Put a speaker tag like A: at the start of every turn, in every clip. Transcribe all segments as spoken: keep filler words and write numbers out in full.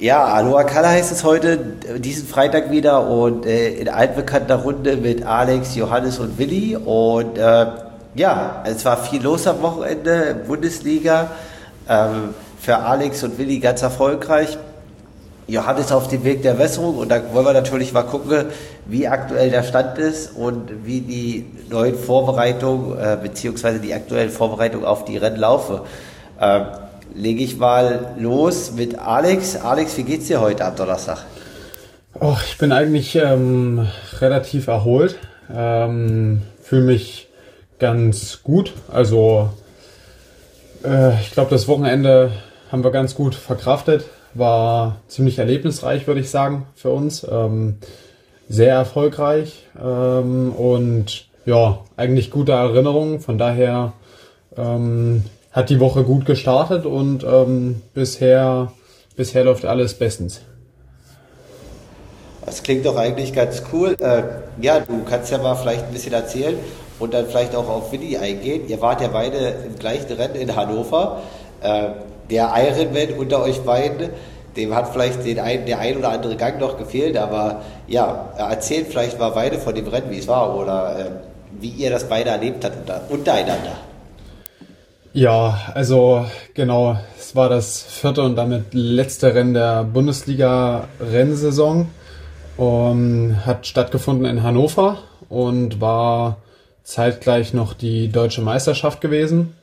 A: Ja, Aloha Kala heißt es heute, diesen Freitag wieder und äh, in altbekannter Runde mit Alex, Johannes und Willi. Und äh, ja, es war viel los am Wochenende, Bundesliga. Ähm, für Alex und Willi ganz erfolgreich. Johannes auf dem Weg der Besserung und da wollen wir natürlich mal gucken, wie aktuell der Stand ist und wie die neuen Vorbereitungen äh, beziehungsweise die aktuellen Vorbereitungen auf die Rennen laufen. Ähm, lege ich mal los mit Alex. Alex, wie geht's dir heute am Donnerstag?
B: Oh, ich bin eigentlich ähm, relativ erholt, ähm, fühle mich ganz gut. Also äh, ich glaube, das Wochenende haben wir ganz gut verkraftet. War ziemlich erlebnisreich, würde ich sagen, für uns. Ähm, sehr erfolgreich ähm, und ja, eigentlich gute Erinnerungen. Von daher ähm, hat die Woche gut gestartet und ähm, bisher, bisher läuft alles bestens.
A: Das klingt doch eigentlich ganz cool. Äh, ja, du kannst ja mal vielleicht ein bisschen erzählen und dann vielleicht auch auf Willi eingehen. Ihr wart ja beide im gleichen Rennen in Hannover. Äh, der Ironman unter euch beiden, dem hat vielleicht den ein, der ein oder andere Gang noch gefehlt, aber ja, erzählt vielleicht mal beide von dem Rennen, wie es war oder äh, wie ihr das beide erlebt habt unter, untereinander.
B: Ja, also genau, es war das vierte und damit letzte Rennen der Bundesliga-Rennsaison und hat stattgefunden in Hannover und war zeitgleich noch die deutsche Meisterschaft gewesen.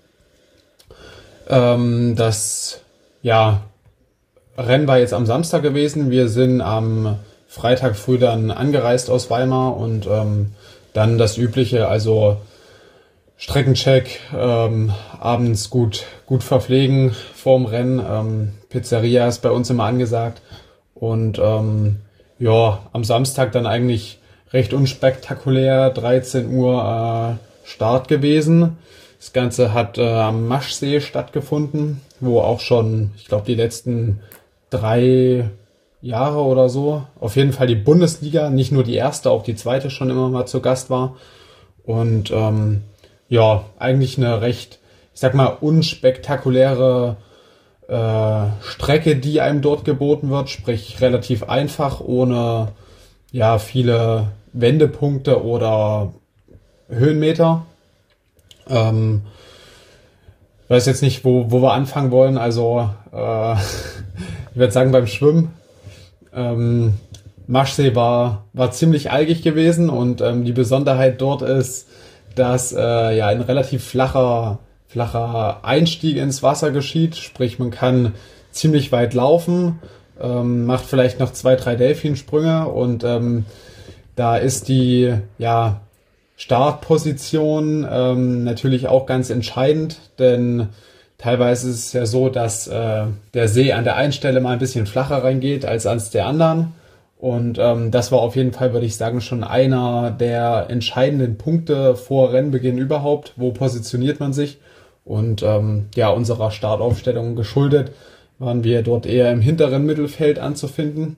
B: Ähm, das ja, Rennen war jetzt am Samstag gewesen. Wir sind am Freitag früh dann angereist aus Weimar und ähm, dann das Übliche, also Streckencheck, ähm, abends gut gut verpflegen vorm Rennen. Ähm, Pizzeria ist bei uns immer angesagt. Und ähm, ja, am Samstag dann eigentlich recht unspektakulär, dreizehn Uhr äh, Start gewesen. Das Ganze hat äh, am Maschsee stattgefunden, wo auch schon, ich glaube, die letzten drei Jahre oder so, auf jeden Fall die Bundesliga, nicht nur die erste, auch die zweite schon immer mal zu Gast war. Und ähm, ja, eigentlich eine recht, ich sag mal, unspektakuläre äh, Strecke, die einem dort geboten wird, sprich relativ einfach, ohne ja viele Wendepunkte oder Höhenmeter. Ähm, ich weiß jetzt nicht, wo, wo wir anfangen wollen. Also äh, ich würde sagen beim Schwimmen. Ähm, Maschsee war, war ziemlich algig gewesen und ähm, die Besonderheit dort ist, dass äh, ja ein relativ flacher, flacher Einstieg ins Wasser geschieht. Sprich, man kann ziemlich weit laufen, ähm, macht vielleicht noch zwei, drei Delfinsprünge und ähm, da ist die ja Startposition ähm, natürlich auch ganz entscheidend, denn teilweise ist es ja so, dass äh, der See an der einen Stelle mal ein bisschen flacher reingeht als an der anderen. Und ähm, das war auf jeden Fall, würde ich sagen, schon einer der entscheidenden Punkte vor Rennbeginn überhaupt. Wo positioniert man sich? Und ähm, ja, unserer Startaufstellung geschuldet waren wir dort eher im hinteren Mittelfeld anzufinden.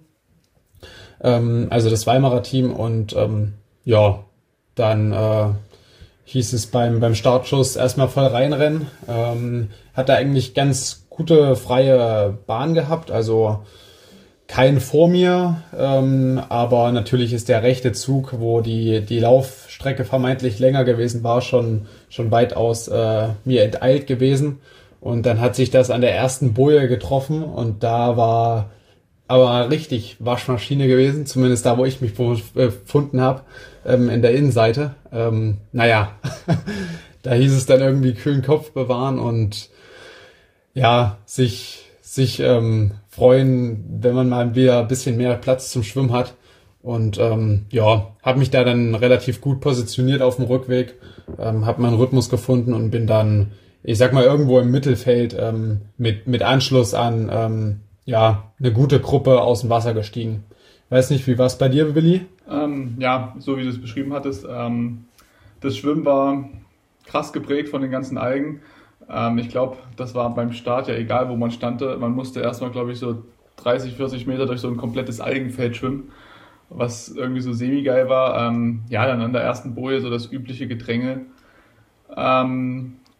B: Ähm, also das Weimarer Team und ähm, ja, dann äh, hieß es beim, beim Startschuss erstmal voll reinrennen. Ähm, hat er eigentlich ganz gute freie Bahn gehabt, also kein vor mir, ähm, aber natürlich ist der rechte Zug, wo die, die Laufstrecke vermeintlich länger gewesen war, schon, schon weitaus äh, mir enteilt gewesen. Und dann hat sich das an der ersten Boje getroffen und da war aber richtig Waschmaschine gewesen, zumindest da, wo ich mich befunden habe, ähm, in der Innenseite. Ähm, naja, da hieß es dann irgendwie kühlen Kopf bewahren und ja, sich, sich ähm, freuen, wenn man mal wieder ein bisschen mehr Platz zum Schwimmen hat. Und ähm, ja, habe mich da dann relativ gut positioniert auf dem Rückweg, ähm, habe meinen Rhythmus gefunden und bin dann, ich sag mal, irgendwo im Mittelfeld ähm, mit, mit Anschluss an ähm, ja, eine gute Gruppe aus dem Wasser gestiegen. Weiß nicht, wie war es bei dir, Willi?
C: Ähm, ja, so wie du es beschrieben hattest. Ähm, das Schwimmen war krass geprägt von den ganzen Algen. Ähm, ich glaube, das war beim Start ja egal, wo man stand. Man musste erstmal, glaube ich, so dreißig, vierzig Meter durch so ein komplettes Algenfeld schwimmen, was irgendwie so semi-geil war. Ähm, ja, dann an der ersten Boje so das übliche Gedränge. Ähm,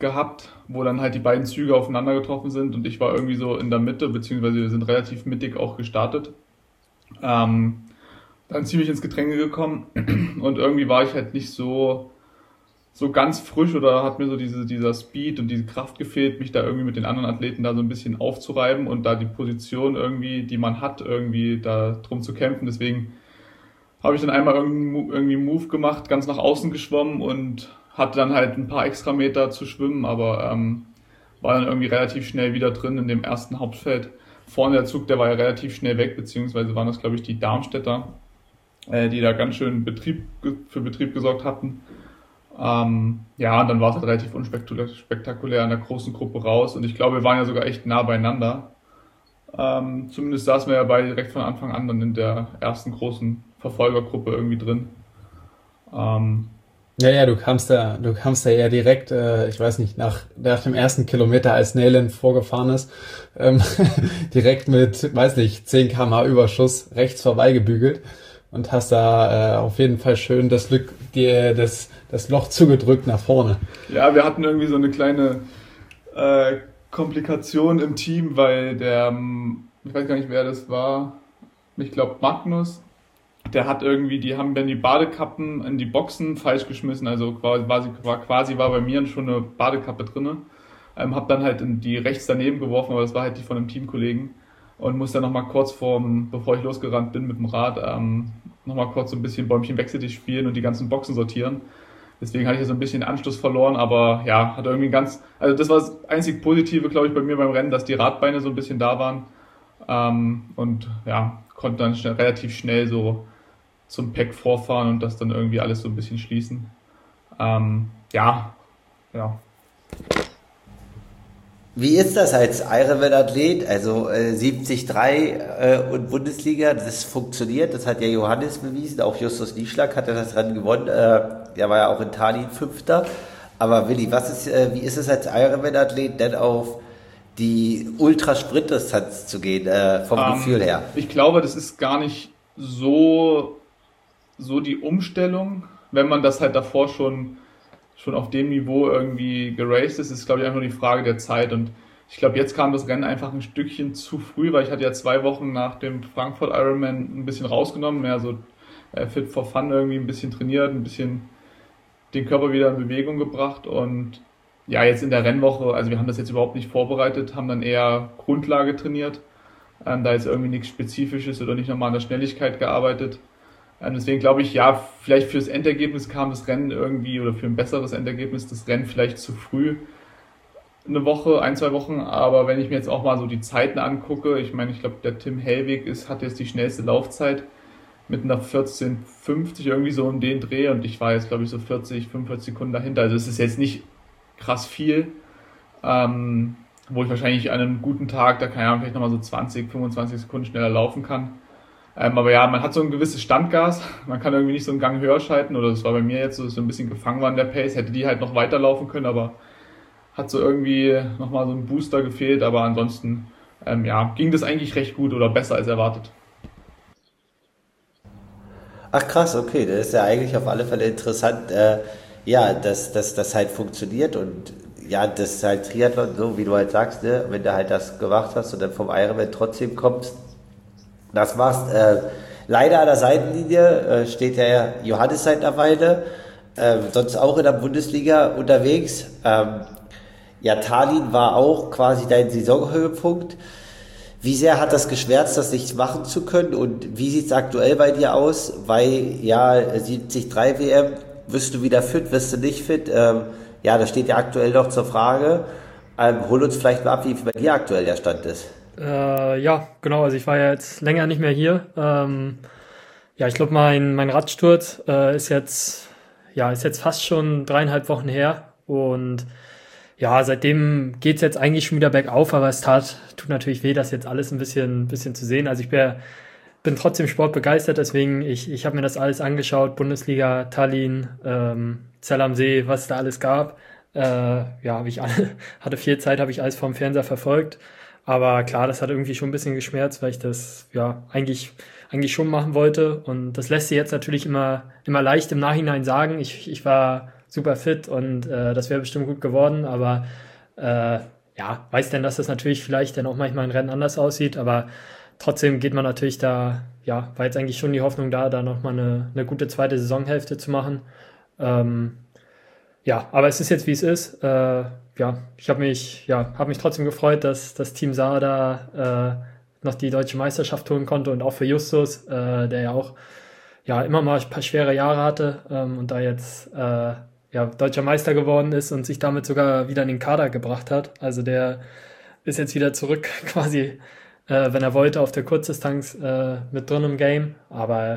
C: gehabt, wo dann halt die beiden Züge aufeinander getroffen sind und ich war irgendwie so in der Mitte, beziehungsweise wir sind relativ mittig auch gestartet. Ähm, dann ziemlich ins Gedränge gekommen und irgendwie war ich halt nicht so so ganz frisch oder hat mir so diese, dieser Speed und diese Kraft gefehlt, mich da irgendwie mit den anderen Athleten da so ein bisschen aufzureiben und da die Position irgendwie, die man hat, irgendwie da drum zu kämpfen. Deswegen habe ich dann einmal irgendwie einen Move gemacht, ganz nach außen geschwommen und hatte dann halt ein paar extra Meter zu schwimmen, aber ähm, war dann irgendwie relativ schnell wieder drin in dem ersten Hauptfeld. Vorne der Zug, der war ja relativ schnell weg, beziehungsweise waren das, glaube ich, die Darmstädter, äh, die da ganz schön Betrieb, für Betrieb gesorgt hatten. Ähm, ja, und dann war es halt relativ unspektakulär in der großen Gruppe raus und ich glaube, wir waren ja sogar echt nah beieinander. Ähm, zumindest saßen wir ja beide direkt von Anfang an dann in der ersten großen Verfolgergruppe irgendwie drin. Ähm,
B: Ja, ja, du kamst da, du kamst da ja direkt, äh, ich weiß nicht, nach, nach dem ersten Kilometer, als Neyland vorgefahren ist, ähm, direkt mit, weiß nicht, zehn Kilometer pro Stunde Überschuss rechts vorbeigebügelt und hast da äh, auf jeden Fall schön das, Lück, die, das, das Loch zugedrückt nach vorne.
C: Ja, wir hatten irgendwie so eine kleine äh, Komplikation im Team, weil der, ich weiß gar nicht, wer das war, ich glaube Magnus, der hat irgendwie, die haben dann die Badekappen in die Boxen falsch geschmissen, also quasi war, quasi war bei mir schon eine Badekappe drinne. Ähm, hab dann halt in die rechts daneben geworfen, aber das war halt die von einem Teamkollegen und musste dann nochmal kurz vorm, bevor ich losgerannt bin mit dem Rad, ähm, nochmal kurz so ein bisschen Bäumchen Wechseltisch spielen und die ganzen Boxen sortieren. Deswegen hatte ich so ein bisschen Anschluss verloren, aber ja, hat irgendwie ganz, also das war das einzig Positive, glaube ich, bei mir beim Rennen, dass die Radbeine so ein bisschen da waren ähm, und ja, konnte dann schnell, relativ schnell so zum Pack vorfahren und das dann irgendwie alles so ein bisschen schließen. Ähm, ja, ja.
A: Wie ist das als Ironman-Athlet? Also äh, siebzig Komma drei äh, und Bundesliga, das funktioniert, das hat ja Johannes bewiesen, auch Justus Nieschlag hat ja das Rennen gewonnen, äh, der war ja auch in Tallinn Fünfter. Aber Willi, was ist, äh, wie ist es als Ironman-Athlet denn auf die Ultrasprintdistanz zu gehen, äh, vom ähm, Gefühl her?
C: Ich glaube, das ist gar nicht so so die Umstellung, wenn man das halt davor schon, schon auf dem Niveau irgendwie geraced ist, ist, glaube ich, einfach nur die Frage der Zeit. Und ich glaube, jetzt kam das Rennen einfach ein Stückchen zu früh, weil ich hatte ja zwei Wochen nach dem Frankfurt Ironman ein bisschen rausgenommen, mehr so äh, fit for fun irgendwie, ein bisschen trainiert, ein bisschen den Körper wieder in Bewegung gebracht und ja, jetzt in der Rennwoche, also wir haben das jetzt überhaupt nicht vorbereitet, haben dann eher Grundlage trainiert, ähm, da jetzt irgendwie nichts Spezifisches oder nicht nochmal an der Schnelligkeit gearbeitet. Deswegen glaube ich, ja, vielleicht fürs Endergebnis kam das Rennen irgendwie, oder für ein besseres Endergebnis, das Rennen vielleicht zu früh, eine Woche, ein, zwei Wochen, aber wenn ich mir jetzt auch mal so die Zeiten angucke, ich meine, ich glaube, der Tim Hellwig ist, hat jetzt die schnellste Laufzeit mit einer vierzehn fünfzig, irgendwie so um den Dreh und ich war jetzt, glaube ich, so vierzig, fünfundvierzig Sekunden dahinter, also es ist jetzt nicht krass viel, ähm, wo ich wahrscheinlich an einem guten Tag, da kann ich vielleicht nochmal so zwanzig, fünfundzwanzig Sekunden schneller laufen kann. Ähm, aber ja, man hat so ein gewisses Standgas, man kann irgendwie nicht so einen Gang höher schalten, oder das war bei mir jetzt so, so ein bisschen gefangen war in der Pace, hätte die halt noch weiterlaufen können, aber hat so irgendwie nochmal so ein Booster gefehlt, aber ansonsten ähm, ja, ging das eigentlich recht gut oder besser als erwartet.
A: Ach krass, okay, das ist ja eigentlich auf alle Fälle interessant, äh, ja, dass das halt funktioniert und ja, das ist halt Triathlon, so wie du halt sagst, ne, wenn du halt das gemacht hast und dann vom Ironman trotzdem kommst, das machst. Äh, leider an der Seitenlinie äh, steht ja Johannes seit einer Weile, äh, sonst auch in der Bundesliga unterwegs. Ähm, ja, Tallinn war auch quasi dein Saisonhöhepunkt. Wie sehr hat das geschwärzt, das nicht machen zu können und wie sieht es aktuell bei dir aus? Weil ja, siebzig Komma drei W M, wirst du wieder fit, wirst du nicht fit? Ähm, ja, das steht ja aktuell noch zur Frage. Ähm, hol uns vielleicht mal ab, wie bei dir aktuell der Stand ist.
D: Äh, ja, genau, also ich war ja jetzt länger nicht mehr hier. Ähm, ja, ich glaube, mein, mein Radsturz äh, ist jetzt, ja, ist jetzt fast schon dreieinhalb Wochen her und ja, seitdem geht's jetzt eigentlich schon wieder bergauf, aber es tat, tut natürlich weh, das jetzt alles ein bisschen, bisschen zu sehen. Also ich bin, bin trotzdem sportbegeistert, deswegen, ich, ich habe mir das alles angeschaut, Bundesliga, Tallinn, ähm, Zell am See, was es da alles gab. Äh, ja, habe ich alle, hatte viel Zeit, habe ich alles vom Fernseher verfolgt. Aber klar, das hat irgendwie schon ein bisschen geschmerzt, weil ich das ja eigentlich eigentlich schon machen wollte. Und das lässt sich jetzt natürlich immer immer leicht im Nachhinein sagen. Ich ich war super fit und äh, das wäre bestimmt gut geworden, aber äh, ja, weiß denn, dass das natürlich vielleicht dann auch manchmal ein Rennen anders aussieht, aber trotzdem geht man natürlich da, ja, war jetzt eigentlich schon die Hoffnung da, da nochmal eine, eine gute zweite Saisonhälfte zu machen. Ähm, ja, aber es ist jetzt, wie es ist. Äh, ja, ich habe mich, ja, habe mich trotzdem gefreut, dass das Team Saar da äh, noch die deutsche Meisterschaft holen konnte und auch für Justus, äh, der ja auch ja immer mal ein paar schwere Jahre hatte ähm, und da jetzt äh, ja, deutscher Meister geworden ist und sich damit sogar wieder in den Kader gebracht hat. Also der ist jetzt wieder zurück quasi, äh, wenn er wollte, auf der Kurzdistanz äh, mit drin im Game. Aber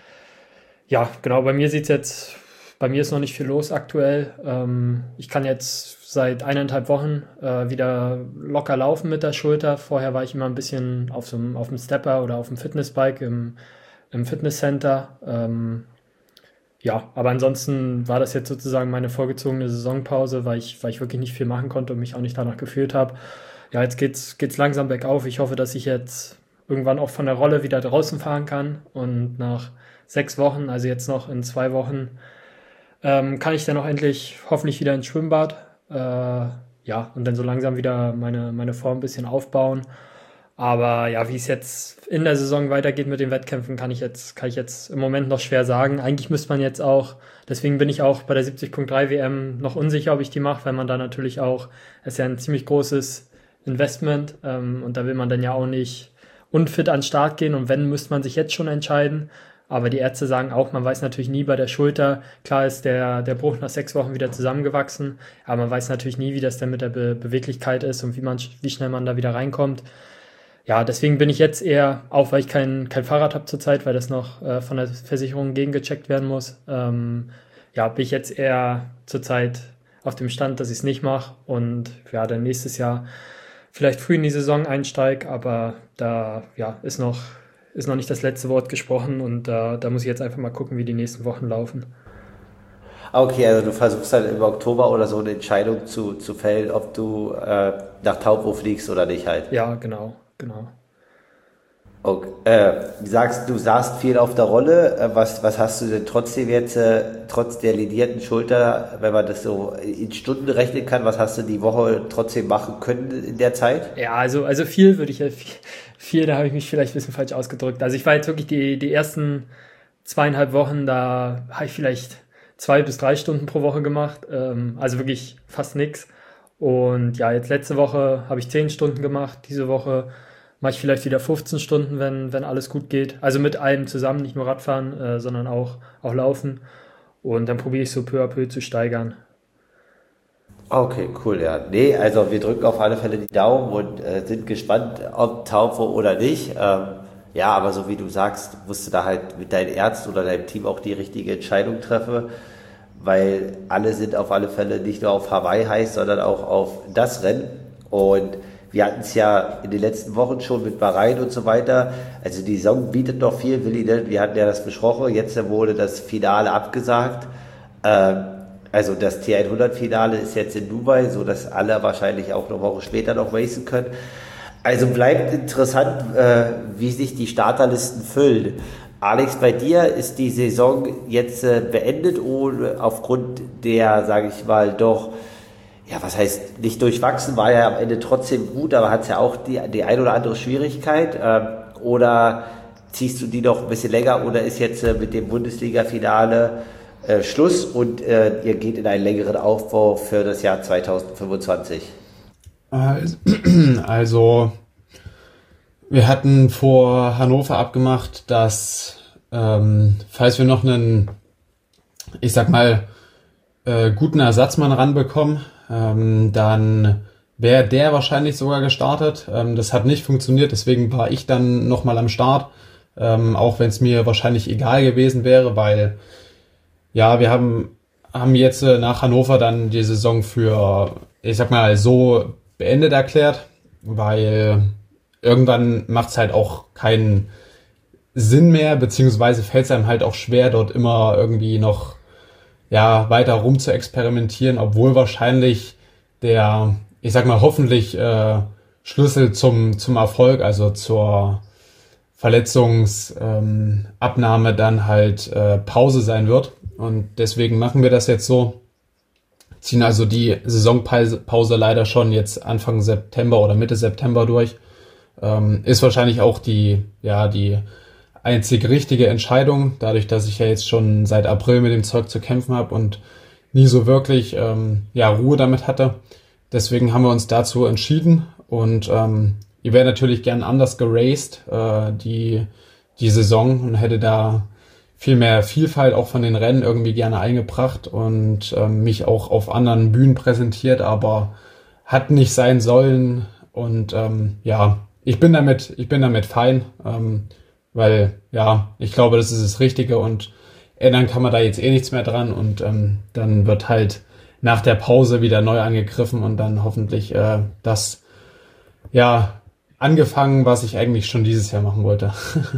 D: ja, genau, bei mir sieht's jetzt, bei mir ist noch nicht viel los aktuell. Ähm, ich kann jetzt seit eineinhalb Wochen äh, wieder locker laufen mit der Schulter. Vorher war ich immer ein bisschen auf so einem, auf dem Stepper oder auf dem Fitnessbike im, im Fitnesscenter. Ähm, Ja, aber ansonsten war das jetzt sozusagen meine vorgezogene Saisonpause, weil ich, weil ich wirklich nicht viel machen konnte und mich auch nicht danach gefühlt habe. Ja, jetzt geht's, geht's langsam bergauf. Ich hoffe, dass ich jetzt irgendwann auch von der Rolle wieder draußen fahren kann und nach sechs Wochen, also jetzt noch in zwei Wochen, ähm, kann ich dann auch endlich hoffentlich wieder ins Schwimmbad. Äh, ja, und dann so langsam wieder meine, meine Form ein bisschen aufbauen. Aber ja, wie es jetzt in der Saison weitergeht mit den Wettkämpfen, kann ich jetzt, kann ich jetzt im Moment noch schwer sagen. Eigentlich müsste man jetzt auch, deswegen bin ich auch bei der siebzig Punkt drei W M noch unsicher, ob ich die mache, weil man da natürlich auch, es ist ja ein ziemlich großes Investment ähm, und da will man dann ja auch nicht unfit an den Start gehen und wenn, müsste man sich jetzt schon entscheiden. Aber die Ärzte sagen auch, man weiß natürlich nie bei der Schulter, klar ist der, der Bruch nach sechs Wochen wieder zusammengewachsen, aber man weiß natürlich nie, wie das denn mit der Be- Beweglichkeit ist und wie man, wie schnell man da wieder reinkommt. Ja, deswegen bin ich jetzt eher, auch weil ich kein, kein Fahrrad habe zurzeit, weil das noch äh, von der Versicherung gegengecheckt werden muss, ähm, ja, bin ich jetzt eher zurzeit auf dem Stand, dass ich es nicht mache und ja, dann nächstes Jahr vielleicht früh in die Saison einsteige, aber da ja, ist noch, ist noch nicht das letzte Wort gesprochen und äh, da muss ich jetzt einfach mal gucken, wie die nächsten Wochen laufen.
A: Okay, also du versuchst dann im Oktober oder so eine Entscheidung zu, zu fällen, ob du äh, nach Taupo fliegst oder nicht halt.
D: Ja, genau. Genau.
A: Okay. Äh, du sagst, du saßt viel auf der Rolle. Äh, was, was hast du denn trotzdem jetzt, äh, trotz der ledierten Schulter, wenn man das so in Stunden rechnen kann, was hast du die Woche trotzdem machen können in der Zeit?
D: Ja, also, also viel würde ich ja, viel, viel, da habe ich mich vielleicht ein bisschen falsch ausgedrückt. Also ich war jetzt wirklich die, die ersten zweieinhalb Wochen, da habe ich vielleicht zwei bis drei Stunden pro Woche gemacht. Ähm, also wirklich fast nix. Und ja, jetzt letzte Woche habe ich zehn Stunden gemacht, diese Woche mache ich vielleicht wieder fünfzehn Stunden, wenn, wenn alles gut geht. Also mit allem zusammen, nicht nur Radfahren, äh, sondern auch, auch Laufen. Und dann probiere ich so peu à peu zu steigern.
A: Okay, cool, ja. Nee, also wir drücken auf alle Fälle die Daumen und äh, sind gespannt, ob Taupo oder nicht. Ähm, ja, aber so wie du sagst, musst du da halt mit deinen Ärzten oder deinem Team auch die richtige Entscheidung treffen, weil alle sind auf alle Fälle nicht nur auf Hawaii heiß, sondern auch auf das Rennen. Und wir hatten es ja in den letzten Wochen schon mit Bahrain und so weiter. Also die Saison bietet noch viel, Willi, ne? Wir hatten ja das besprochen. Jetzt wurde das Finale abgesagt. Ähm, also das T hundert Finale ist jetzt in Dubai, so dass alle wahrscheinlich auch eine Woche später noch racen können. Also bleibt interessant, äh, wie sich die Starterlisten füllen. Alex, bei dir ist die Saison jetzt äh, beendet oder aufgrund der, sage ich mal, doch ja, was heißt, nicht durchwachsen, war ja am Ende trotzdem gut, aber hat es ja auch die, die ein oder andere Schwierigkeit. Ähm, oder ziehst du die noch ein bisschen länger oder ist jetzt äh, mit dem Bundesliga-Finale äh, Schluss und äh, ihr geht in einen längeren Aufbau für das Jahr zwanzig fünfundzwanzig?
B: Also, wir hatten vor Hannover abgemacht, dass, ähm, falls wir noch einen, ich sag mal, äh, guten Ersatzmann ranbekommen, Ähm, dann wäre der wahrscheinlich sogar gestartet. Ähm, das hat nicht funktioniert, deswegen war ich dann nochmal am Start, ähm, auch wenn es mir wahrscheinlich egal gewesen wäre, weil ja, wir haben, haben jetzt äh, nach Hannover dann die Saison für, ich sag mal, so beendet erklärt, weil irgendwann macht es halt auch keinen Sinn mehr, beziehungsweise fällt es einem halt auch schwer, dort immer irgendwie noch ja, weiter rum zu experimentieren, obwohl wahrscheinlich der, ich sag mal, hoffentlich äh, Schlüssel zum zum Erfolg, also zur Verletzungsabnahme ähm, dann halt äh, Pause sein wird. Und deswegen machen wir das jetzt so. ziehen also die Saisonpause leider schon jetzt Anfang September oder Mitte September durch. Ähm, ist wahrscheinlich auch die, ja, die einzig richtige Entscheidung, dadurch, dass ich ja jetzt schon seit April mit dem Zeug zu kämpfen habe und nie so wirklich ähm, ja, Ruhe damit hatte. Deswegen haben wir uns dazu entschieden und ähm, ich wäre natürlich gern anders geraced, äh, die, die Saison, und hätte da viel mehr Vielfalt auch von den Rennen irgendwie gerne eingebracht und ähm, mich auch auf anderen Bühnen präsentiert, aber hat nicht sein sollen. Und ähm, ja, ich bin damit, ich bin damit fein, ähm, weil ja, ich glaube, das ist das Richtige und ändern kann man da jetzt eh nichts mehr dran und ähm, dann wird halt nach der Pause wieder neu angegriffen und dann hoffentlich äh, das ja angefangen, was ich eigentlich schon dieses Jahr machen wollte.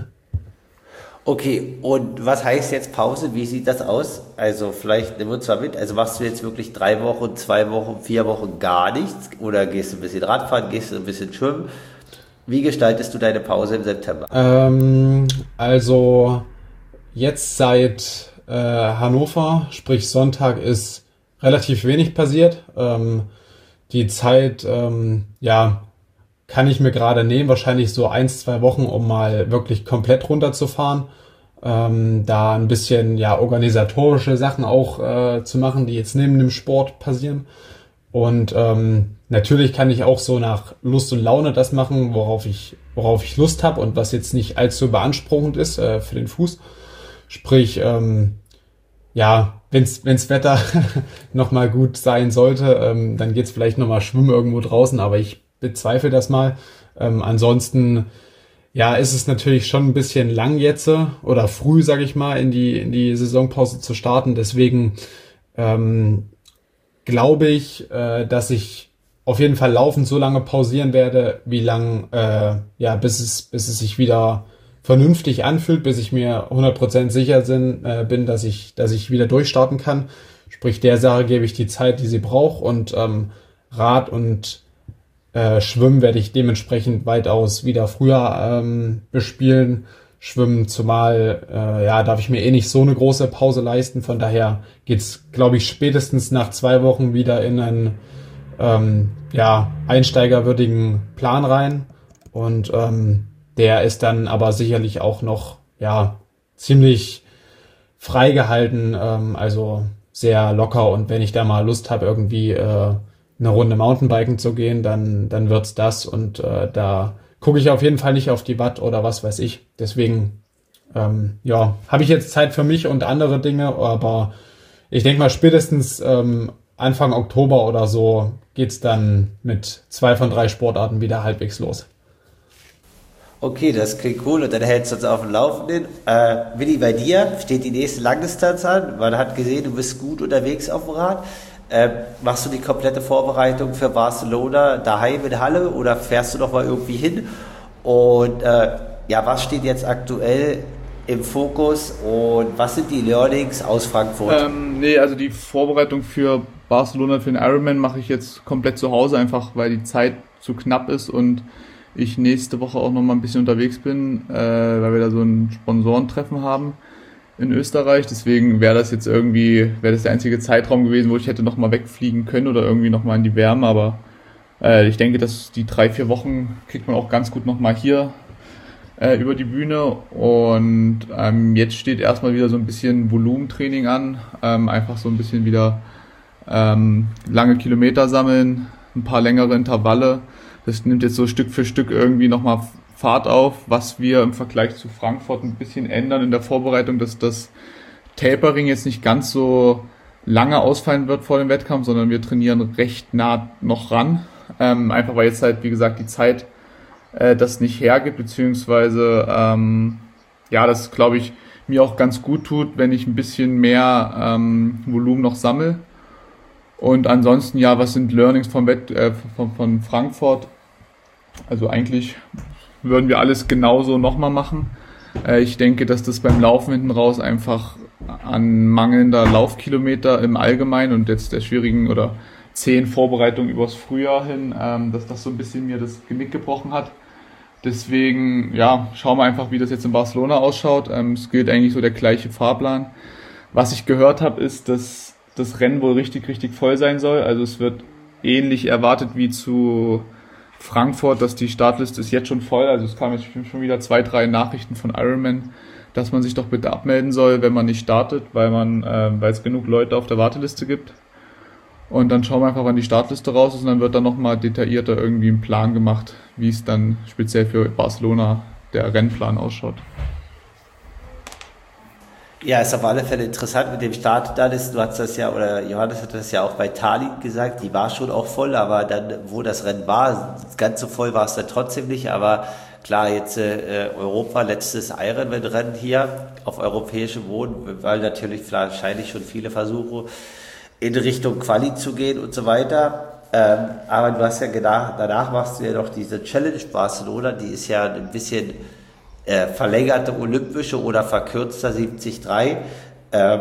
A: Okay, und was heißt jetzt Pause? Wie sieht das aus? Also vielleicht nehmen wir uns mal mit. Also machst du jetzt wirklich drei Wochen, zwei Wochen, vier Wochen gar nichts? Oder gehst du ein bisschen Radfahren, gehst du ein bisschen schwimmen? Wie gestaltest du deine Pause im September?
B: Ähm, also jetzt seit äh, Hannover, sprich Sonntag, ist relativ wenig passiert. Ähm, die Zeit, ähm, ja, kann ich mir gerade nehmen, wahrscheinlich so eins, zwei Wochen, um mal wirklich komplett runterzufahren. Ähm, da ein bisschen ja organisatorische Sachen auch äh, zu machen, die jetzt neben dem Sport passieren. Und ähm, natürlich kann ich auch so nach Lust und Laune das machen, worauf ich worauf ich Lust habe und was jetzt nicht allzu beanspruchend ist äh, für den Fuß. Sprich, ähm, ja, wenn's wenn's Wetter nochmal gut sein sollte, ähm, dann geht's vielleicht nochmal schwimmen irgendwo draußen, aber ich bezweifle das mal. Ähm, ansonsten, ja, ist es natürlich schon ein bisschen lang jetzt oder früh, sage ich mal, in die in die Saisonpause zu starten. Deswegen ähm, glaube ich, äh, dass ich auf jeden Fall laufend so lange pausieren werde, wie lang, äh, ja, bis es bis es sich wieder vernünftig anfühlt, bis ich mir hundert Prozent sicher sind, äh, bin, dass ich dass ich wieder durchstarten kann. Sprich, der Sache gebe ich die Zeit, die sie braucht, und ähm, Rad und Äh, Schwimmen werde ich dementsprechend weitaus wieder früher ähm, bespielen. Schwimmen zumal, äh, ja, darf ich mir eh nicht so eine große Pause leisten. Von daher geht's, glaube ich, spätestens nach zwei Wochen wieder in einen ähm, ja, einsteigerwürdigen Plan rein. Und ähm, der ist dann aber sicherlich auch noch ja ziemlich frei gehalten, ähm, also sehr locker. Und wenn ich da mal Lust habe, irgendwie äh, eine Runde Mountainbiken zu gehen, dann dann wird's das, und äh, da gucke ich auf jeden Fall nicht auf die Watt oder was weiß ich. Deswegen ähm, ja, habe ich jetzt Zeit für mich und andere Dinge, aber ich denke mal spätestens ähm, Anfang Oktober oder so geht's dann mit zwei von drei Sportarten wieder halbwegs los.
A: Okay, das klingt cool, und dann hältst du uns auf dem Laufenden. Äh, Willi, bei dir steht die nächste Langdistanz an. Man hat gesehen, du bist gut unterwegs auf dem Rad. Äh, machst du die komplette Vorbereitung für Barcelona daheim in Halle oder fährst du noch mal irgendwie hin? Und äh, ja, was steht jetzt aktuell im Fokus und was sind die Learnings aus Frankfurt?
C: Ähm, nee, also die Vorbereitung für Barcelona, für den Ironman, mache ich jetzt komplett zu Hause, einfach weil die Zeit zu knapp ist und ich nächste Woche auch noch mal ein bisschen unterwegs bin, äh, weil wir da so ein Sponsorentreffen haben in Österreich. Deswegen wäre das jetzt irgendwie, wäre das der einzige Zeitraum gewesen, wo ich hätte noch mal wegfliegen können oder irgendwie noch mal in die Wärme. Aber äh, ich denke, dass die drei, vier Wochen kriegt man auch ganz gut noch mal hier äh, über die Bühne. Und ähm, jetzt steht erstmal wieder so ein bisschen Volumentraining an. Ähm, einfach so ein bisschen wieder ähm, lange Kilometer sammeln, ein paar längere Intervalle. Das nimmt jetzt so Stück für Stück irgendwie nochmal Fahrt auf, was wir im Vergleich zu Frankfurt ein bisschen ändern in der Vorbereitung, dass das Tapering jetzt nicht ganz so lange ausfallen wird vor dem Wettkampf, sondern wir trainieren recht nah noch ran. Ähm, einfach weil jetzt halt, wie gesagt, die Zeit äh, das nicht hergibt, beziehungsweise ähm, ja, das glaube ich mir auch ganz gut tut, wenn ich ein bisschen mehr ähm, Volumen noch sammle. Und ansonsten, ja, was sind Learnings vom Wett, äh, von, von Frankfurt? Also eigentlich würden wir alles genauso nochmal machen. Äh, ich denke, dass das beim Laufen hinten raus einfach an mangelnder Laufkilometer im Allgemeinen und jetzt der schwierigen oder zehn Vorbereitung übers Frühjahr hin, ähm, dass das so ein bisschen mir das Genick gebrochen hat. Deswegen, ja, schauen wir einfach, wie das jetzt in Barcelona ausschaut. Ähm, es gilt eigentlich so der gleiche Fahrplan. Was ich gehört habe, ist, dass das Rennen wohl richtig, richtig voll sein soll. Also es wird ähnlich erwartet wie zu Frankfurt, dass die Startliste ist jetzt schon voll. Also es kamen jetzt schon wieder zwei, drei Nachrichten von Ironman, dass man sich doch bitte abmelden soll, wenn man nicht startet, weil man, äh, weil es genug Leute auf der Warteliste gibt. Und dann schauen wir einfach, wann die Startliste raus ist und dann wird dann nochmal detaillierter irgendwie ein Plan gemacht, wie es dann speziell für Barcelona der Rennplan ausschaut.
A: Ja, ist auf alle Fälle interessant mit dem Start. Da ist, du hast das ja, oder Johannes hat das ja auch bei Tallinn gesagt, die war schon auch voll, aber dann, wo das Rennen war, ganz so voll war es dann trotzdem nicht, aber klar, jetzt äh, Europa, letztes Ironman-Rennen hier auf europäischem Boden, weil natürlich wahrscheinlich schon viele Versuche in Richtung Quali zu gehen und so weiter. Ähm, aber du hast ja gedacht, danach machst du ja noch diese Challenge Barcelona, die ist ja ein bisschen äh, verlängerte olympische oder verkürzter siebzig drei. Ähm,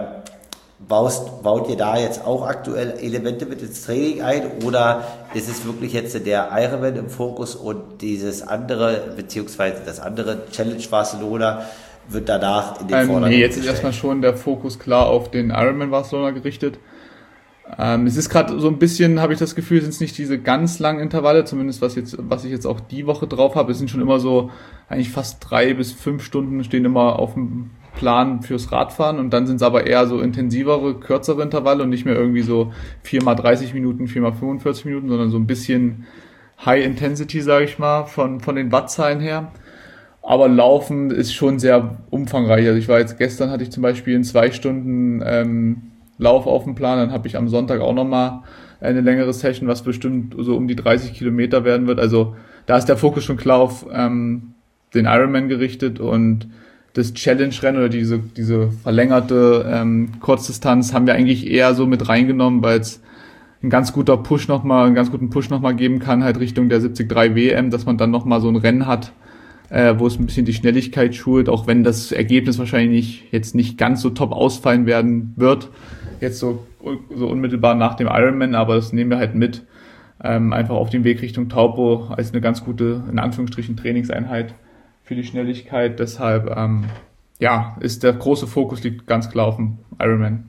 A: baust, baut ihr da jetzt auch aktuell Elemente mit ins Training ein oder ist es wirklich jetzt der Ironman im Fokus und dieses andere, beziehungsweise das andere Challenge Barcelona wird danach in den
C: ähm,
A: Vordergrund
C: Nee, jetzt ist
A: gestellt?
C: erstmal schon der Fokus klar auf den Ironman Barcelona gerichtet. Ähm, es ist gerade so ein bisschen, habe ich das Gefühl, sind es nicht diese ganz langen Intervalle, zumindest was jetzt, was ich jetzt auch die Woche drauf habe. Es sind schon immer so eigentlich fast drei bis fünf Stunden stehen immer auf dem Plan fürs Radfahren und dann sind es aber eher so intensivere, kürzere Intervalle und nicht mehr irgendwie so vier mal dreißig Minuten, vier mal fünfundvierzig Minuten, sondern so ein bisschen High Intensity, sage ich mal, von, von den Wattzahlen her. Aber Laufen ist schon sehr umfangreich. Also ich war jetzt gestern, hatte ich zum Beispiel in zwei Stunden ähm, Lauf auf dem Plan, dann habe ich am Sonntag auch nochmal eine längere Session, was bestimmt so um die dreißig Kilometer werden wird. Also da ist der Fokus schon klar auf ähm, den Ironman gerichtet und das Challenge-Rennen oder diese diese verlängerte ähm, Kurzdistanz haben wir eigentlich eher so mit reingenommen, weil es ein ganz guter Push nochmal, einen ganz guten Push nochmal geben kann, halt Richtung der siebzig drei W M, dass man dann nochmal so ein Rennen hat, äh, wo es ein bisschen die Schnelligkeit schult, auch wenn das Ergebnis wahrscheinlich jetzt nicht ganz so top ausfallen werden wird, jetzt so, so unmittelbar nach dem Ironman, aber das nehmen wir halt mit, ähm, einfach auf dem Weg Richtung Taupo als eine ganz gute, in Anführungsstrichen, Trainingseinheit für die Schnelligkeit. Deshalb, ähm, ja, ist der große Fokus liegt ganz klar auf dem Ironman.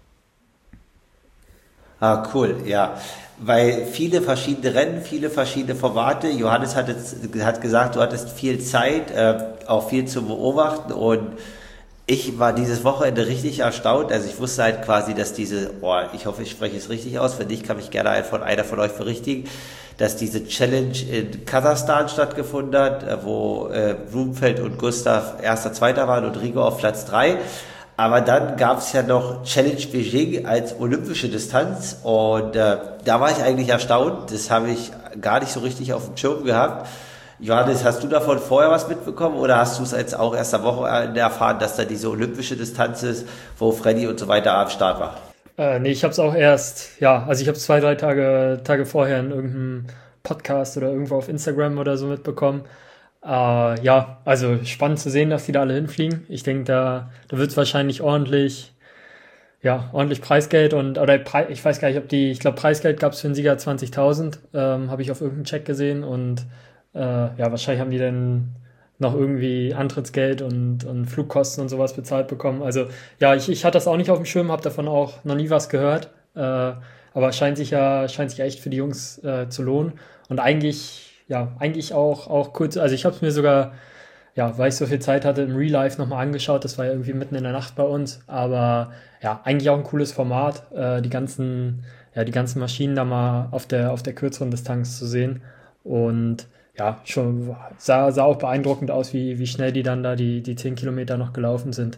A: Ah, cool, ja. Weil viele verschiedene Rennen, viele verschiedene Formate. Johannes hat jetzt hat gesagt, du hattest viel Zeit, äh, auch viel zu beobachten und ich war dieses Wochenende richtig erstaunt. Also ich wusste halt quasi, dass diese, oh, ich hoffe, ich spreche es richtig aus, wenn nicht, kann mich gerne von einer von euch berichtigen, dass diese Challenge in Kasachstan stattgefunden hat, wo äh, Blumenfeld und Gustav erster, zweiter waren und Rigo auf Platz drei. Aber dann gab es ja noch Challenge Beijing als olympische Distanz und äh, da war ich eigentlich erstaunt. Das habe ich gar nicht so richtig auf dem Schirm gehabt. Johannes, hast du davon vorher was mitbekommen oder hast du es jetzt auch erst am Wochenende erfahren, dass da diese olympische Distanz ist, wo Freddy und so weiter am Start war?
D: Äh, nee, ich habe es auch erst, ja, also ich habe es zwei, drei Tage, Tage vorher in irgendeinem Podcast oder irgendwo auf Instagram oder so mitbekommen. Äh, ja, also spannend zu sehen, dass die da alle hinfliegen. Ich denke, da, da wird es wahrscheinlich ordentlich, ja, ordentlich Preisgeld und, oder Pre- ich weiß gar nicht, ob die, ich glaube Preisgeld gab es für den Sieger zwanzigtausend, ähm, habe ich auf irgendeinem Check gesehen und Äh, ja, wahrscheinlich haben die dann noch irgendwie Antrittsgeld und, und Flugkosten und sowas bezahlt bekommen. Also ja, ich, ich hatte das auch nicht auf dem Schirm, habe davon auch noch nie was gehört. Äh, aber es scheint sich ja, scheint sich echt für die Jungs äh, zu lohnen. Und eigentlich, ja, eigentlich auch, auch kurz, also ich habe es mir sogar, ja, weil ich so viel Zeit hatte, im Real Life nochmal angeschaut. Das war ja irgendwie mitten in der Nacht bei uns. Aber ja, eigentlich auch ein cooles Format, äh, die ganzen, ja, die ganzen Maschinen da mal auf der, auf der kürzeren Distanz zu sehen. Und ja, schon sah, sah auch beeindruckend aus, wie, wie schnell die dann da die, die zehn Kilometer noch gelaufen sind.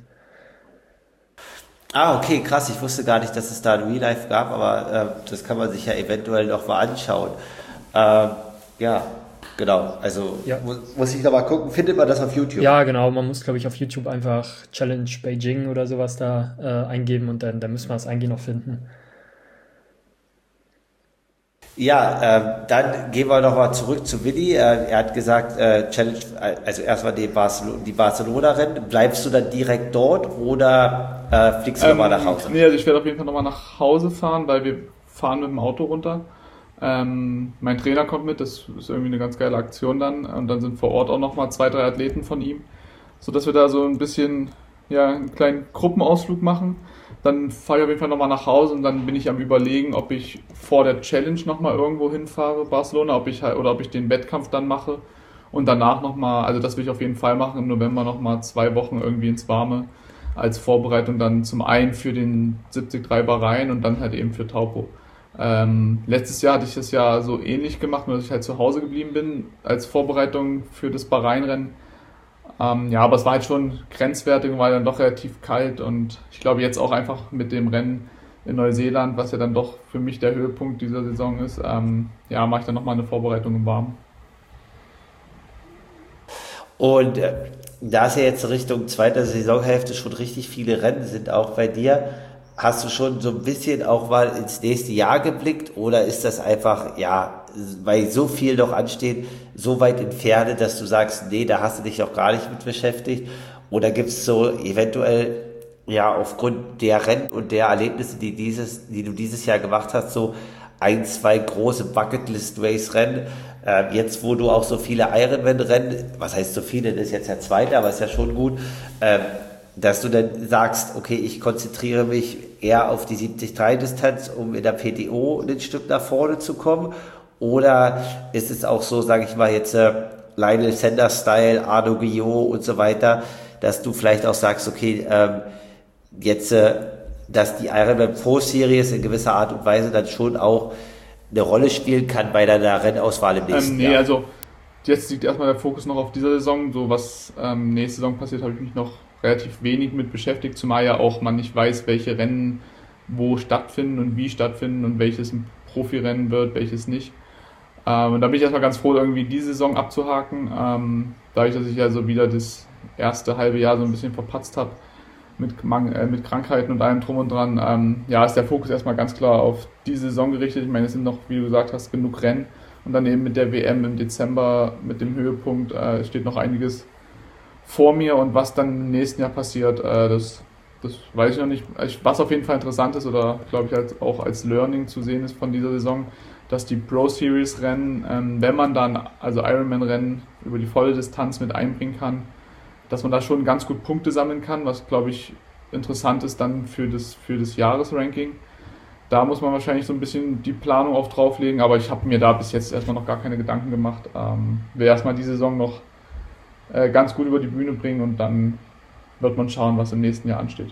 A: Ah, okay, krass. Ich wusste gar nicht, dass es da ein Real Life gab, aber äh, das kann man sich ja eventuell noch mal anschauen. Ähm, ja, genau. Also
D: Ja.
A: mu- muss ich noch mal gucken. Findet man das auf YouTube?
D: Ja, genau, man muss, glaube ich, auf YouTube einfach Challenge Beijing oder sowas da äh, eingeben und dann, dann müssen wir es eigentlich noch finden.
A: Ja, ähm, dann gehen wir nochmal zurück zu Willi. Äh, er hat gesagt, äh, Challenge, also erstmal die, Barcelo- die Barcelona-Rennen. Bleibst du dann direkt dort oder äh, fliegst du nochmal nach Hause?
C: Nee, also ich werde auf jeden Fall nochmal nach Hause fahren, weil wir fahren mit dem Auto runter. Ähm, mein Trainer kommt mit, das ist irgendwie eine ganz geile Aktion dann. Und dann sind vor Ort auch nochmal zwei, drei Athleten von ihm, sodass wir da so ein bisschen, ja, einen kleinen Gruppenausflug machen. dann fahre ich auf jeden Fall nochmal nach Hause und dann bin ich am Überlegen, ob ich vor der Challenge nochmal irgendwo hinfahre, Barcelona, ob ich halt, oder ob ich den Wettkampf dann mache und danach nochmal, also das will ich auf jeden Fall machen, im November nochmal zwei Wochen irgendwie ins Warme als Vorbereitung dann zum einen für den siebzig drei Bahrain und dann halt eben für Taupo. Ähm, letztes Jahr hatte ich das ja so ähnlich gemacht, nur dass ich halt zu Hause geblieben bin als Vorbereitung für das Bahrain-Rennen. Ähm, ja, aber es war halt schon grenzwertig und war dann doch relativ kalt und ich glaube jetzt auch einfach mit dem Rennen in Neuseeland, was ja dann doch für mich der Höhepunkt dieser Saison ist, ähm, ja, mache ich dann nochmal eine Vorbereitung im Warmen.
A: Und äh, da es ja jetzt Richtung zweiter Saisonhälfte schon richtig viele Rennen sind, auch bei dir, hast du schon so ein bisschen auch mal ins nächste Jahr geblickt oder ist das einfach, ja, weil so viel noch ansteht, so weit entfernt, dass du sagst, nee, da hast du dich noch gar nicht mit beschäftigt? Oder gibt es so eventuell, ja, aufgrund der Rennen und der Erlebnisse, die dieses, die du dieses Jahr gemacht hast, so ein, zwei große Bucketlist-Race-Rennen, äh, jetzt wo du auch so viele Ironman-Rennen, was heißt so viele, das ist jetzt der zweite, aber ist ja schon gut, äh, dass du dann sagst, okay, ich konzentriere mich eher auf die siebzig drei Distanz, um in der P T O ein Stück nach vorne zu kommen? Oder ist es auch so, sage ich mal jetzt, äh, Lionel Sanders-Style, Arnaud Guyot und so weiter, dass du vielleicht auch sagst, okay, ähm, jetzt, äh, dass die Ironman Pro Series in gewisser Art und Weise dann schon auch eine Rolle spielen kann bei deiner Rennauswahl im nächsten
C: ähm, nee,
A: Jahr?
C: also jetzt liegt erstmal der Fokus noch auf dieser Saison. So was ähm, nächste Saison passiert, habe ich mich noch relativ wenig mit beschäftigt, zumal ja auch man nicht weiß, welche Rennen wo stattfinden und wie stattfinden und welches ein Profirennen wird, welches nicht. Ähm, und da bin ich erstmal ganz froh, irgendwie die Saison abzuhaken, ähm, dadurch, dass ich ja so wieder das erste halbe Jahr so ein bisschen verpatzt habe mit, Mang- äh, mit Krankheiten und allem drum und dran. Ähm, ja, ist der Fokus erstmal ganz klar auf die Saison gerichtet. Ich meine, es sind noch, wie du gesagt hast, genug Rennen und dann eben mit der W M im Dezember, mit dem Höhepunkt, äh, steht noch einiges vor mir und was dann im nächsten Jahr passiert, äh, das, das weiß ich noch nicht. Was auf jeden Fall interessant ist oder glaube ich als, auch als Learning zu sehen ist von dieser Saison, dass die Pro Series Rennen, ähm, wenn man dann also Ironman Rennen über die volle Distanz mit einbringen kann, dass man da schon ganz gut Punkte sammeln kann, was glaube ich interessant ist dann für das, für das Jahresranking. Da muss man wahrscheinlich so ein bisschen die Planung auf drauflegen, aber ich habe mir da bis jetzt erstmal noch gar keine Gedanken gemacht. Ähm, will erstmal die Saison noch äh, ganz gut über die Bühne bringen und dann wird man schauen, was im nächsten Jahr ansteht.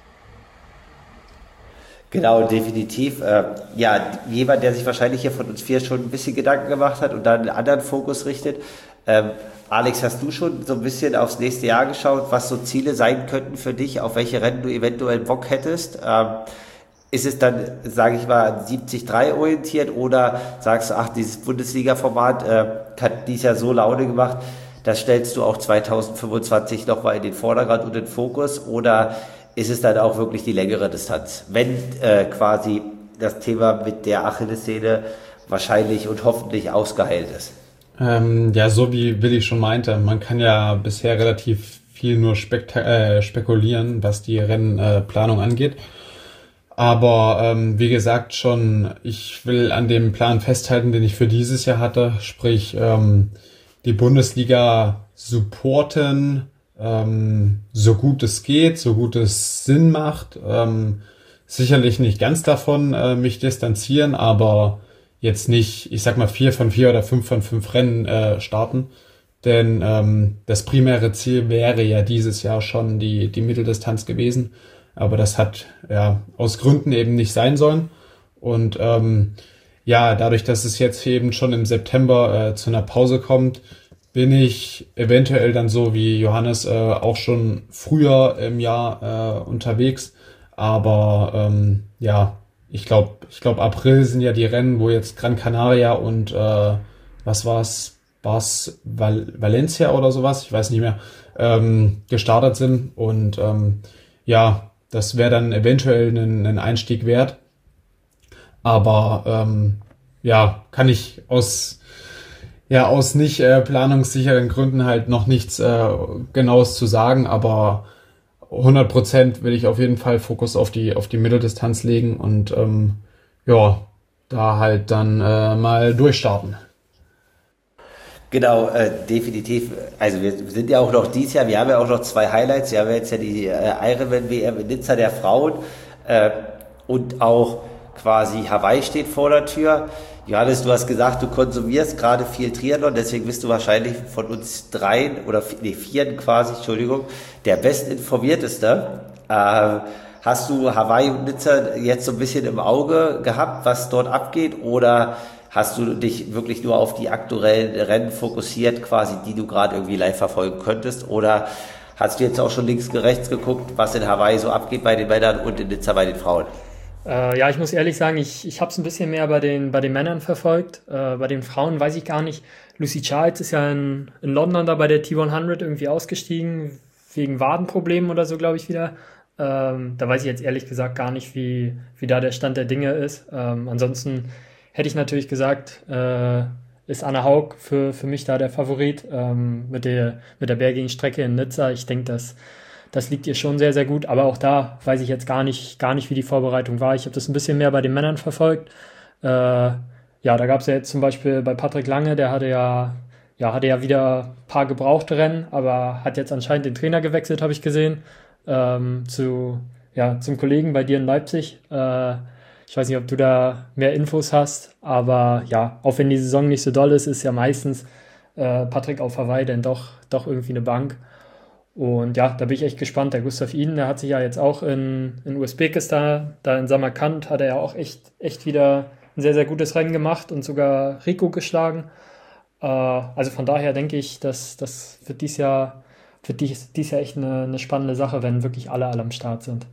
A: Genau, definitiv. Äh, ja, jemand, der sich wahrscheinlich hier von uns vier schon ein bisschen Gedanken gemacht hat und dann einen anderen Fokus richtet. Ähm, Alex, hast du schon so ein bisschen aufs nächste Jahr geschaut, was so Ziele sein könnten für dich, auf welche Rennen du eventuell Bock hättest? Ähm, ist es dann, sage ich mal, siebzig drei orientiert oder sagst du, ach, dieses Bundesliga-Format äh, hat dies Jahr so Laune gemacht, das stellst du auch zwanzig fünfundzwanzig nochmal in den Vordergrund und den Fokus oder ist es dann auch wirklich die längere Distanz, wenn äh, quasi das Thema mit der Achillessehne wahrscheinlich und hoffentlich ausgeheilt ist?
B: Ähm, ja, so wie Willi schon meinte, man kann ja bisher relativ viel nur spekta- äh, spekulieren, was die Rennplanung äh, angeht. Aber ähm, wie gesagt schon, ich will an dem Plan festhalten, den ich für dieses Jahr hatte, sprich ähm, die Bundesliga supporten, ähm, so gut es geht, so gut es Sinn macht. Ähm, sicherlich nicht ganz davon äh, mich distanzieren, aber jetzt nicht, ich sag mal, vier von vier oder fünf von fünf Rennen äh, starten. Denn ähm, das primäre Ziel wäre ja dieses Jahr schon die, die Mitteldistanz gewesen. Aber das hat ja aus Gründen eben nicht sein sollen. Und ähm, ja, dadurch, dass es jetzt eben schon im September äh, zu einer Pause kommt, bin ich eventuell dann so wie Johannes äh, auch schon früher im Jahr äh, unterwegs. Aber ähm, ja, ich glaube, ich glaube April sind ja die Rennen, wo jetzt Gran Canaria und äh, was war's, war's Val- Valencia oder sowas, ich weiß nicht mehr, ähm, gestartet sind. Und ähm, ja, das wäre dann eventuell ein, ein Einstieg wert. Aber ähm, ja, kann ich aus ja aus nicht äh, planungssicheren Gründen halt noch nichts äh, Genaues zu sagen. Aber hundert Prozent will ich auf jeden Fall Fokus auf die auf die Mitteldistanz legen und ähm, ja, da halt dann äh, mal durchstarten.
A: Genau, äh, definitiv. Also wir sind ja auch noch dieses Jahr, wir haben ja auch noch zwei Highlights. Wir haben jetzt ja die äh, Ironman W M in Nizza der Frauen. Äh, und auch quasi Hawaii steht vor der Tür. Johannes, du hast gesagt, du konsumierst gerade viel Triathlon, deswegen bist du wahrscheinlich von uns dreien oder nee, vieren quasi, Entschuldigung, der bestinformierteste. Äh, hast du Hawaii und Nizza jetzt so ein bisschen im Auge gehabt, was dort abgeht, oder hast du dich wirklich nur auf die aktuellen Rennen fokussiert, quasi, die du gerade irgendwie live verfolgen könntest, oder hast du jetzt auch schon links und rechts geguckt, was in Hawaii so abgeht bei den Männern und in Nizza bei den Frauen?
D: Äh, ja, ich muss ehrlich sagen, ich, ich habe es ein bisschen mehr bei den, bei den Männern verfolgt. Äh, bei den Frauen weiß ich gar nicht. Lucy Charles ist ja in, in London da bei der T hundert irgendwie ausgestiegen, wegen Wadenproblemen oder so, glaube ich, wieder. Ähm, da weiß ich jetzt ehrlich gesagt gar nicht, wie, wie da der Stand der Dinge ist. Ähm, ansonsten hätte ich natürlich gesagt, äh, ist Anna Haug für, für mich da der Favorit ähm, mit der, mit der bergigen Strecke in Nizza. Ich denke, dass Das liegt ihr schon sehr, sehr gut, aber auch da weiß ich jetzt gar nicht, gar nicht, wie die Vorbereitung war. Ich habe das ein bisschen mehr bei den Männern verfolgt. Äh, ja, da gab es ja jetzt zum Beispiel bei Patrick Lange, der hatte ja, ja, hatte ja wieder ein paar gebrauchte Rennen, aber hat jetzt anscheinend den Trainer gewechselt, habe ich gesehen, ähm, zu, ja, zum Kollegen bei dir in Leipzig. Äh, ich weiß nicht, ob du da mehr Infos hast, aber ja, auch wenn die Saison nicht so doll ist, ist ja meistens äh, Patrick auf Hawaii dann doch, doch irgendwie eine Bank. Und ja, da bin ich echt gespannt. Der Gustav Iden, der hat sich ja jetzt auch in, in Usbekistan, da in Samarkand, hat er ja auch echt, echt wieder ein sehr, sehr gutes Rennen gemacht und sogar Rico geschlagen. Äh, also von daher denke ich, dass das wird dies Jahr, wird dies, dies Jahr echt eine, eine spannende Sache, wenn wirklich alle, alle am Start sind.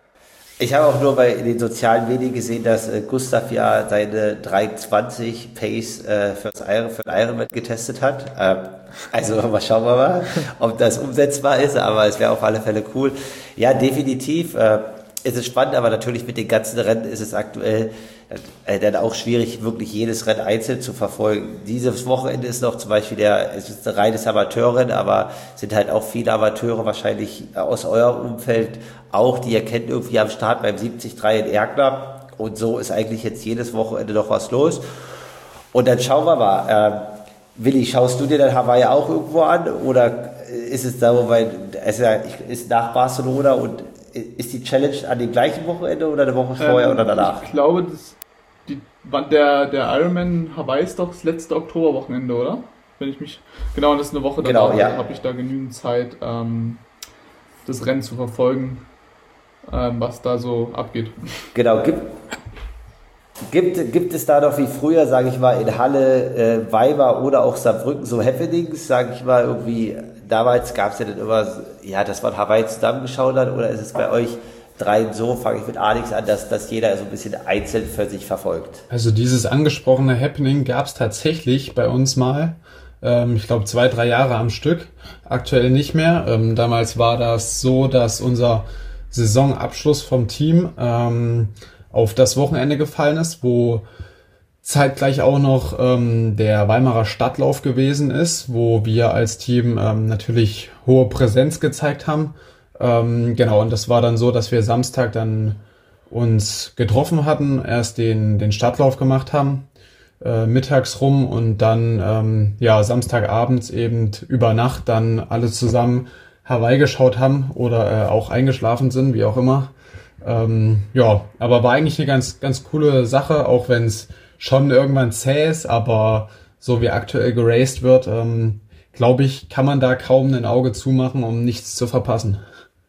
A: Ich habe auch nur bei in den sozialen Medien gesehen, dass äh, Gustav ja seine drei zwanzig Pace äh, fürs Iron, für den Ironman getestet hat. Ähm, also mal schauen wir mal, ob das umsetzbar ist, aber es wäre auf alle Fälle cool. Ja, definitiv. Äh, ist es spannend, aber natürlich mit den ganzen Rennen ist es aktuell äh, dann auch schwierig, wirklich jedes Rennen einzeln zu verfolgen. Dieses Wochenende ist noch zum Beispiel der, es ist ein reines Amateurrennen, aber sind halt auch viele Amateure wahrscheinlich aus eurem Umfeld auch, die ihr kennt, irgendwie am Start beim siebzig drei in Erkner. Und so ist eigentlich jetzt jedes Wochenende noch was los. Und dann schauen wir mal. Ähm, Willi, schaust du dir dann Hawaii auch irgendwo an? Oder ist es da, weil es ist nach Barcelona und ist die Challenge an dem gleichen Wochenende oder eine Woche vorher ähm, oder danach?
C: Ich glaube, das, die, der, der Ironman Hawaii ist doch das letzte Oktoberwochenende, oder? Wenn ich mich, genau, und das ist eine Woche danach, genau, ja. Habe ich da genügend Zeit, ähm, das Rennen zu verfolgen, ähm, was da so abgeht.
A: Genau, gibt, gibt, gibt es da noch wie früher, sage ich mal, in Halle, äh, Weimar oder auch Saarbrücken so Happenings, sage ich mal, irgendwie, damals gab es ja dann immer, ja, dass man Hawaii zusammengeschaut hat, oder ist es bei euch dreien so, fange ich mit Alex an, dass, dass jeder so ein bisschen einzeln für sich verfolgt?
B: Also dieses angesprochene Happening gab es tatsächlich bei uns mal, ähm, ich glaube zwei, drei Jahre am Stück, aktuell nicht mehr. Ähm, damals war das so, dass unser Saisonabschluss vom Team ähm, auf das Wochenende gefallen ist, wo zeitgleich auch noch ähm, der Weimarer Stadtlauf gewesen ist, wo wir als Team ähm, natürlich hohe Präsenz gezeigt haben. Ähm, genau, und das war dann so, dass wir Samstag dann uns getroffen hatten, erst den, den Stadtlauf gemacht haben, äh, mittags rum, und dann ähm, ja Samstagabends eben über Nacht dann alle zusammen Hawaii geschaut haben oder äh, auch eingeschlafen sind, wie auch immer. Ähm, ja, aber war eigentlich eine ganz, ganz coole Sache, auch wenn es schon irgendwann zäh ist, aber so wie aktuell geraced wird, ähm, glaube ich, kann man da kaum ein Auge zumachen, um nichts zu verpassen.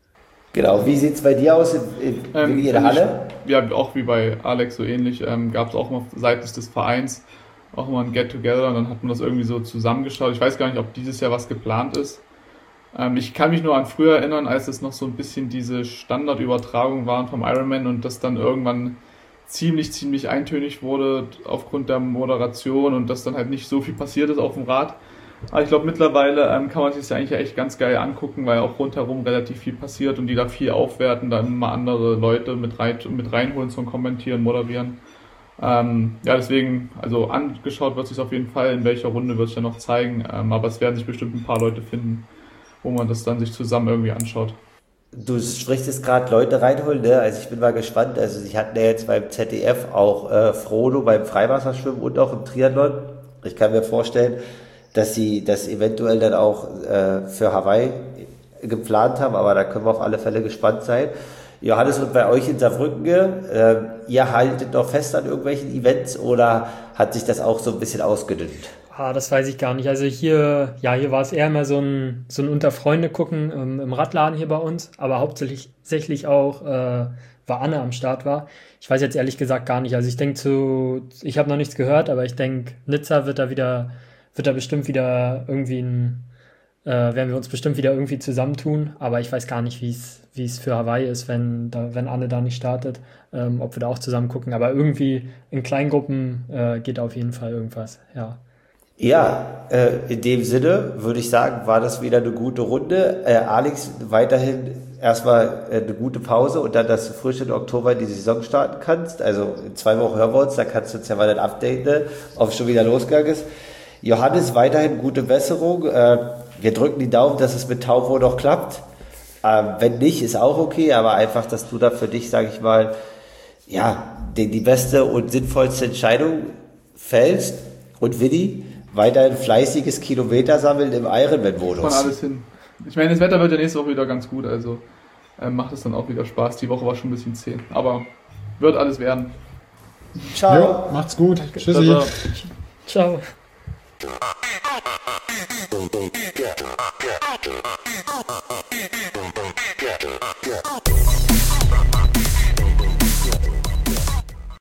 A: Genau, wie sieht es bei dir aus in, in,
C: ähm,
A: in der Halle?
C: Ich, ja, auch wie bei Alex so ähnlich, ähm, gab es auch mal seitens des Vereins auch mal ein Get-Together, und dann hat man das irgendwie so zusammengeschaut. Ich weiß gar nicht, ob dieses Jahr was geplant ist. Ähm, ich kann mich nur an früher erinnern, als es noch so ein bisschen diese Standardübertragungen waren vom Ironman und das dann irgendwann ziemlich, ziemlich eintönig wurde aufgrund der Moderation und dass dann halt nicht so viel passiert ist auf dem Rad. Aber ich glaube, mittlerweile ähm, kann man sich das eigentlich echt ganz geil angucken, weil auch rundherum relativ viel passiert und die da viel aufwerten, dann immer andere Leute mit, rein, mit reinholen zum Kommentieren, Moderieren. Ähm, ja, deswegen, also angeschaut wird sich auf jeden Fall, in welcher Runde wird es ja noch zeigen, ähm, aber es werden sich bestimmt ein paar Leute finden, wo man das dann sich zusammen irgendwie anschaut.
A: Du sprichst jetzt gerade Leute reinholen, ne? Also ich bin mal gespannt. Also ich hatte ja jetzt beim Z D F auch äh, Frodo beim Freiwasserschwimmen und auch im Triathlon. Ich kann mir vorstellen, dass sie das eventuell dann auch äh, für Hawaii geplant haben, aber da können wir auf alle Fälle gespannt sein. Johannes, und bei euch in Saarbrücken, äh, ihr haltet noch fest an irgendwelchen Events oder hat sich das auch so ein bisschen ausgedünnt?
D: Ah, das weiß ich gar nicht. Also hier, ja, hier war es eher immer so ein, so ein Unter-Freunde gucken ähm, im Radladen hier bei uns, aber hauptsächlich tatsächlich auch, äh, war Anne am Start war. Ich weiß jetzt ehrlich gesagt gar nicht. Also ich denke zu, ich habe noch nichts gehört, aber ich denke, Nizza wird da wieder, wird da bestimmt wieder irgendwie ein, äh, werden wir uns bestimmt wieder irgendwie zusammentun, aber ich weiß gar nicht, wie es, wie es für Hawaii ist, wenn da, wenn Anne da nicht startet, ähm, ob wir da auch zusammen gucken. Aber irgendwie in Kleingruppen äh, geht auf jeden Fall irgendwas, ja.
A: Ja, äh, in dem Sinne würde ich sagen, war das wieder eine gute Runde. Äh, Alex, weiterhin erstmal äh, eine gute Pause und dann, dass du frisch im Oktober die Saison starten kannst. Also in zwei Wochen hören wir uns, da kannst du uns ja mal ein Update, ne, ob es schon wieder losgegangen ist. Johannes, weiterhin gute Besserung. Äh, wir drücken die Daumen, dass es mit Taubo noch klappt. Äh, wenn nicht, ist auch okay, aber einfach, dass du da für dich, sage ich mal, ja, die, die beste und sinnvollste Entscheidung fällst. Und Willi, weiterhin fleißiges Kilometer sammeln im Ironman-Modus.
C: Von alles hin. Ich meine, das Wetter wird ja nächste Woche wieder ganz gut, also äh, macht es dann auch wieder Spaß. Die Woche war schon ein bisschen zäh, aber wird alles werden.
B: Ciao. Jo, macht's gut. Tschüssi.
D: Ciao.
E: Ciao.